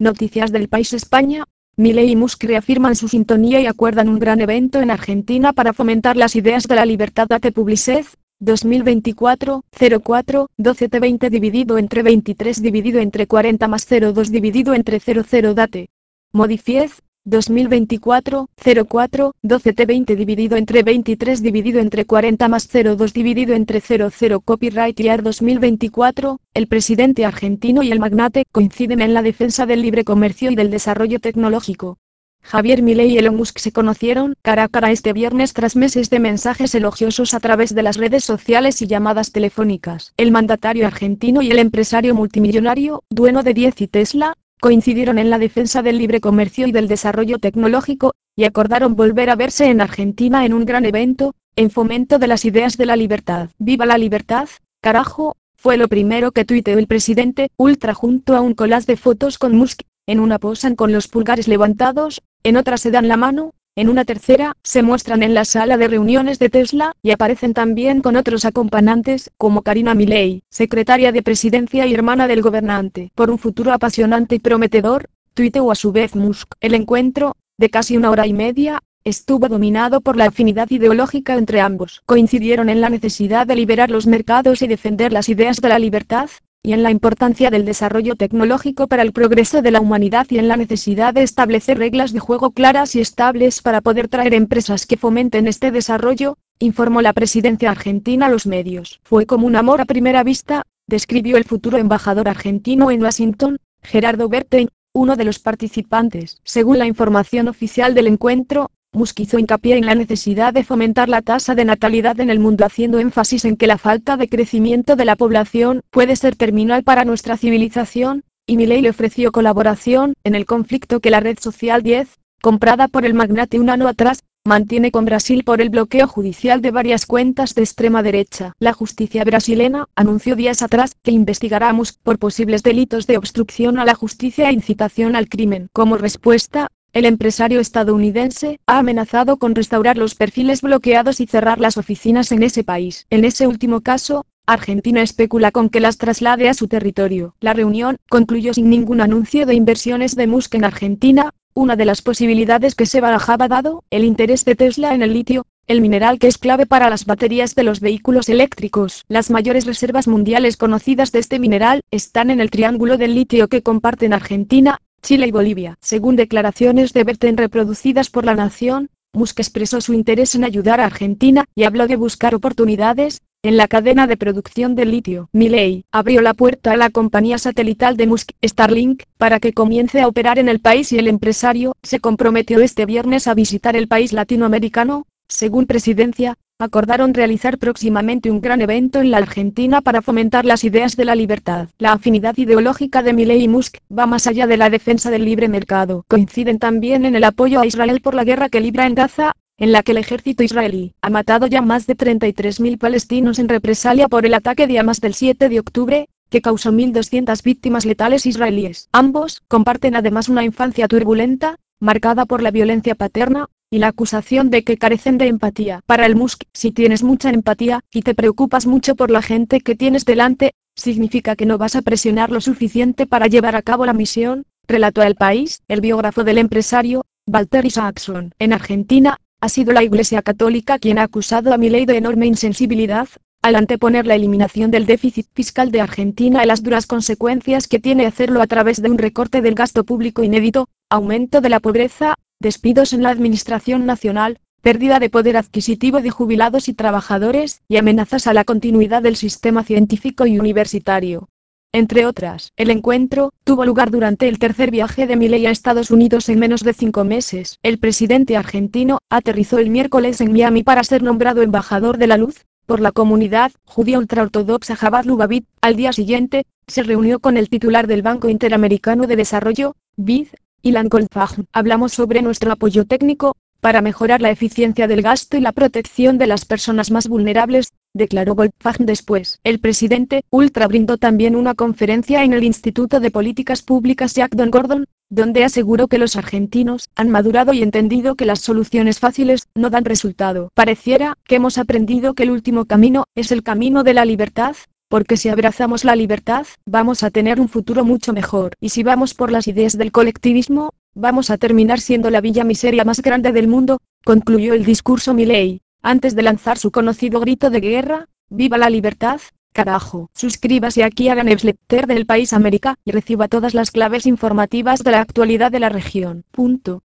Noticias del País España. Milei y Musk reafirman su sintonía y acuerdan un gran evento en Argentina para fomentar las ideas de la libertad. Date Publicet, 2024, 04, 12T20 dividido entre 23 dividido entre 40 más 02 dividido entre 00. Date. Modifiez, 2024, 04, 12T20 dividido entre 23 dividido entre 40 más 02 dividido entre 00. Copyright Year 2024, el presidente argentino y el magnate coinciden en la defensa del libre comercio y del desarrollo tecnológico. Javier Milei y Elon Musk se conocieron cara a cara este viernes tras meses de mensajes elogiosos a través de las redes sociales y llamadas telefónicas. El mandatario argentino y el empresario multimillonario, dueño de 10 y Tesla, coincidieron en la defensa del libre comercio y del desarrollo tecnológico, y acordaron volver a verse en Argentina en un gran evento, en fomento de las ideas de la libertad. ¡Viva la libertad, carajo! Fue lo primero que tuiteó el presidente, ultra junto a un collage de fotos con Musk. En una posan con los pulgares levantados, en otra se dan la mano, en una tercera, se muestran en la sala de reuniones de Tesla, y aparecen también con otros acompañantes, como Karina Milei, secretaria de Presidencia y hermana del gobernante. Por un futuro apasionante y prometedor, tuiteó a su vez Musk. El encuentro, de casi 1 hora y media, estuvo dominado por la afinidad ideológica entre ambos. Coincidieron en la necesidad de liberar los mercados y defender las ideas de la libertad, y en la importancia del desarrollo tecnológico para el progreso de la humanidad y en la necesidad de establecer reglas de juego claras y estables para poder traer empresas que fomenten este desarrollo, informó la presidencia argentina a los medios. Fue como un amor a primera vista, describió el futuro embajador argentino en Washington, Gerardo Bertein, uno de los participantes. Según la información oficial del encuentro, Musk hizo hincapié en la necesidad de fomentar la tasa de natalidad en el mundo, haciendo énfasis en que la falta de crecimiento de la población puede ser terminal para nuestra civilización, y Milei le ofreció colaboración en el conflicto que la red social 10, comprada por el magnate un año atrás, mantiene con Brasil por el bloqueo judicial de varias cuentas de extrema derecha. La justicia brasileña anunció días atrás que investigará a Musk por posibles delitos de obstrucción a la justicia e incitación al crimen. Como respuesta, el empresario estadounidense ha amenazado con restaurar los perfiles bloqueados y cerrar las oficinas en ese país. En ese último caso, Argentina especula con que las traslade a su territorio. La reunión concluyó sin ningún anuncio de inversiones de Musk en Argentina, una de las posibilidades que se barajaba dado el interés de Tesla en el litio, el mineral que es clave para las baterías de los vehículos eléctricos. Las mayores reservas mundiales conocidas de este mineral están en el Triángulo del Litio que comparten Argentina, Chile y Bolivia. Según declaraciones de Bertein reproducidas por La Nación, Musk expresó su interés en ayudar a Argentina y habló de buscar oportunidades en la cadena de producción del litio. Milei abrió la puerta a la compañía satelital de Musk, Starlink, para que comience a operar en el país y el empresario se comprometió este viernes a visitar el país latinoamericano. Según Presidencia, acordaron realizar próximamente un gran evento en la Argentina para fomentar las ideas de la libertad. La afinidad ideológica de Milei y Musk va más allá de la defensa del libre mercado. Coinciden también en el apoyo a Israel por la guerra que libra en Gaza, en la que el ejército israelí ha matado ya más de 33.000 palestinos en represalia por el ataque de Hamas del 7 de octubre, que causó 1.200 víctimas letales israelíes. Ambos comparten además una infancia turbulenta, marcada por la violencia paterna, y la acusación de que carecen de empatía. Para el Musk, si tienes mucha empatía, y te preocupas mucho por la gente que tienes delante, significa que no vas a presionar lo suficiente para llevar a cabo la misión, relató a El País, el biógrafo del empresario, Walter Isaacson. En Argentina, ha sido la Iglesia Católica quien ha acusado a Milei de enorme insensibilidad, al anteponer la eliminación del déficit fiscal de Argentina y las duras consecuencias que tiene hacerlo a través de un recorte del gasto público inédito, aumento de la pobreza, despidos en la administración nacional, pérdida de poder adquisitivo de jubilados y trabajadores, y amenazas a la continuidad del sistema científico y universitario. Entre otras, el encuentro tuvo lugar durante el tercer viaje de Milei a Estados Unidos en menos de 5 meses. El presidente argentino aterrizó el miércoles en Miami para ser nombrado embajador de la luz por la comunidad judía ultraortodoxa Chabad Lubavitch. Al día siguiente, se reunió con el titular del Banco Interamericano de Desarrollo, BID, Ilan Goldfajn. Hablamos sobre nuestro apoyo técnico para mejorar la eficiencia del gasto y la protección de las personas más vulnerables, declaró Goldfajn después. El presidente ultra brindó también una conferencia en el Instituto de Políticas Públicas Jack Don Gordon, donde aseguró que los argentinos han madurado y entendido que las soluciones fáciles no dan resultado. Pareciera que hemos aprendido que el último camino es el camino de la libertad, porque si abrazamos la libertad, vamos a tener un futuro mucho mejor. Y si vamos por las ideas del colectivismo, vamos a terminar siendo la villa miseria más grande del mundo, concluyó el discurso Milei, antes de lanzar su conocido grito de guerra: ¡Viva la libertad, carajo! Suscríbase aquí a la newsletter del País América, y reciba todas las claves informativas de la actualidad de la región.